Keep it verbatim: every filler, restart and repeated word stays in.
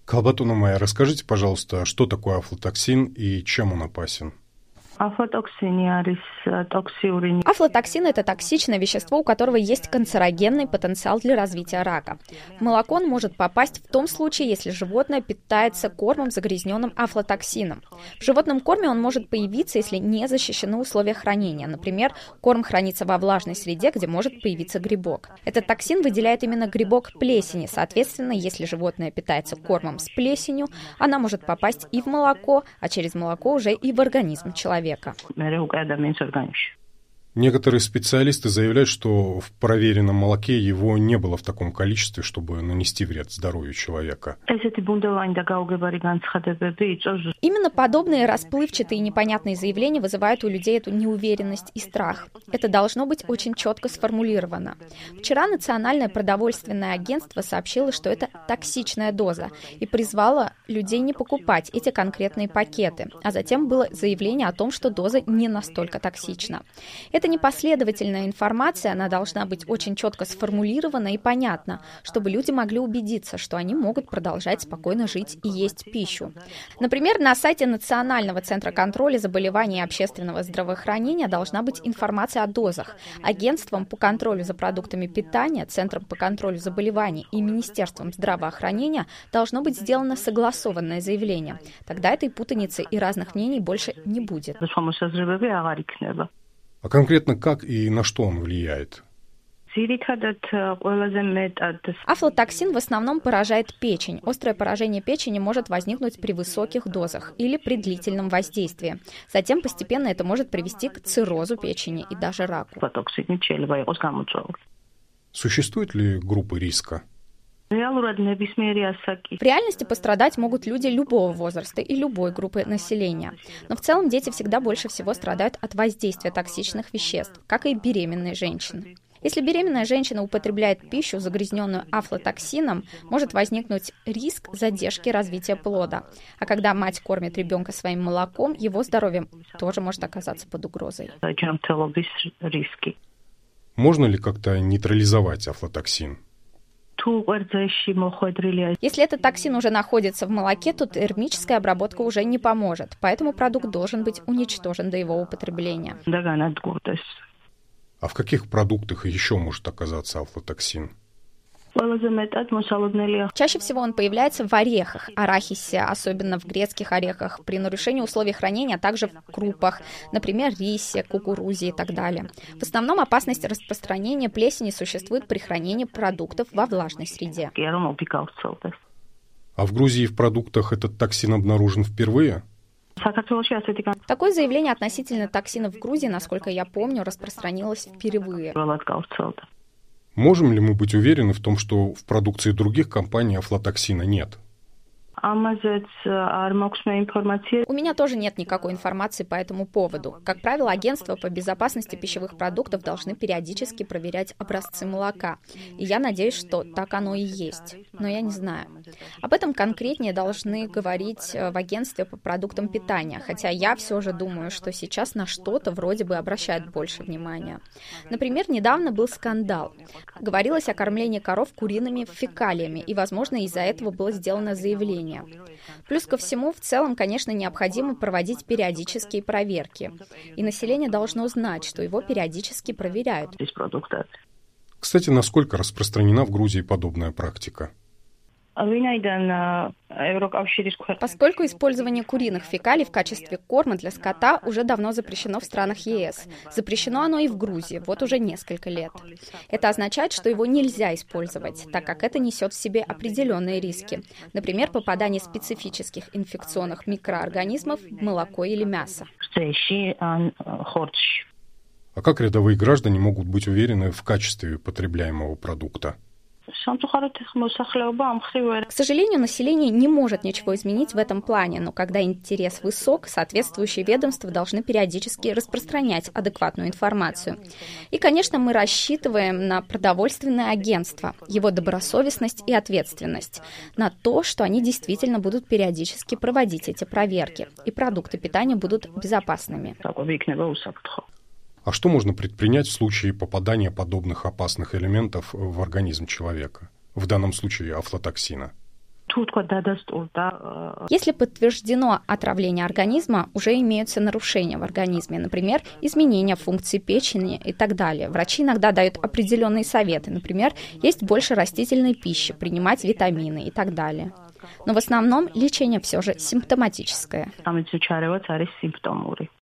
Калбатуна моя, расскажите, пожалуйста, что такое афлатоксин и чем он опасен? Афлатоксин – это токсичное вещество, у которого есть канцерогенный потенциал для развития рака. В молоко он может попасть в том случае, если животное питается кормом, загрязненным афлатоксином. В животном корме он может появиться, если не защищены условия хранения. Например, корм хранится во влажной среде, где может появиться грибок. Этот токсин выделяет именно грибок плесени. Соответственно, если животное питается кормом с плесенью, она может попасть и в молоко, а через молоко уже и в организм человека. Некоторые специалисты заявляют, что в проверенном молоке его не было в таком количестве, чтобы нанести вред здоровью человека. Именно подобные расплывчатые и непонятные заявления вызывают у людей эту неуверенность и страх. Это должно быть очень четко сформулировано. Вчера Национальное продовольственное агентство сообщило, что это токсичная доза, и призвало людей не покупать эти конкретные пакеты. А затем было заявление о том, что доза не настолько токсична. Это непоследовательная информация, она должна быть очень четко сформулирована и понятна, чтобы люди могли убедиться, что они могут продолжать спокойно жить и есть пищу. Например, на сайте Национального центра контроля заболеваний и общественного здравоохранения должна быть информация о дозах. Агентством по контролю за продуктами питания, Центром по контролю заболеваний и Министерством здравоохранения должно быть сделано согласованное заявление. Тогда этой путаницы и разных мнений больше не будет. А конкретно как и на что он влияет? Афлатоксин в основном поражает печень. Острое поражение печени может возникнуть при высоких дозах или при длительном воздействии. Затем постепенно это может привести к циррозу печени и даже раку. Существуют ли группы риска? В реальности пострадать могут люди любого возраста и любой группы населения. Но в целом дети всегда больше всего страдают от воздействия токсичных веществ, как и беременные женщины. Если беременная женщина употребляет пищу, загрязненную афлатоксином, может возникнуть риск задержки развития плода. А когда мать кормит ребенка своим молоком, его здоровье тоже может оказаться под угрозой. Можно ли как-то нейтрализовать афлатоксин? Если этот токсин уже находится в молоке, то термическая обработка уже не поможет, поэтому продукт должен быть уничтожен до его употребления. А в каких продуктах еще может оказаться афлатоксин? Чаще всего он появляется в орехах, арахисе, особенно в грецких орехах, при нарушении условий хранения, а также в крупах, например, рисе, кукурузе и так далее. В основном опасность распространения плесени существует при хранении продуктов во влажной среде. А в Грузии в продуктах этот токсин обнаружен впервые? Такое заявление относительно токсинов в Грузии, насколько я помню, распространилось впервые. Можем ли мы быть уверены в том, что в продукции других компаний афлатоксина нет? У меня тоже нет никакой информации по этому поводу. Как правило, агентства по безопасности пищевых продуктов должны периодически проверять образцы молока. И я надеюсь, что так оно и есть. Но я не знаю. Об этом конкретнее должны говорить в агентстве по продуктам питания. Хотя я все же думаю, что сейчас на что-то вроде бы обращают больше внимания. Например, недавно был скандал. Говорилось о кормлении коров куриными фекалиями. И, возможно, из-за этого было сделано заявление. Плюс ко всему, в целом, конечно, необходимо проводить периодические проверки. И население должно знать, что его периодически проверяют. Кстати, насколько распространена в Грузии подобная практика? Поскольку использование куриных фекалий в качестве корма для скота уже давно запрещено в странах ЕС. Запрещено оно и в Грузии, вот уже несколько лет. Это означает, что его нельзя использовать, так как это несет в себе определенные риски. Например, попадание специфических инфекционных микроорганизмов в молоко или мясо. А как рядовые граждане могут быть уверены в качестве потребляемого продукта? К сожалению, население не может ничего изменить в этом плане, но когда интерес высок, соответствующие ведомства должны периодически распространять адекватную информацию. И, конечно, мы рассчитываем на продовольственное агентство, его добросовестность и ответственность, на то, что они действительно будут периодически проводить эти проверки, и продукты питания будут безопасными. А что можно предпринять в случае попадания подобных опасных элементов в организм человека? В данном случае афлатоксина. Если подтверждено отравление организма, уже имеются нарушения в организме, например, изменения функции печени и так далее. Врачи иногда дают определенные советы, например, есть больше растительной пищи, принимать витамины и так далее. Но в основном лечение все же симптоматическое.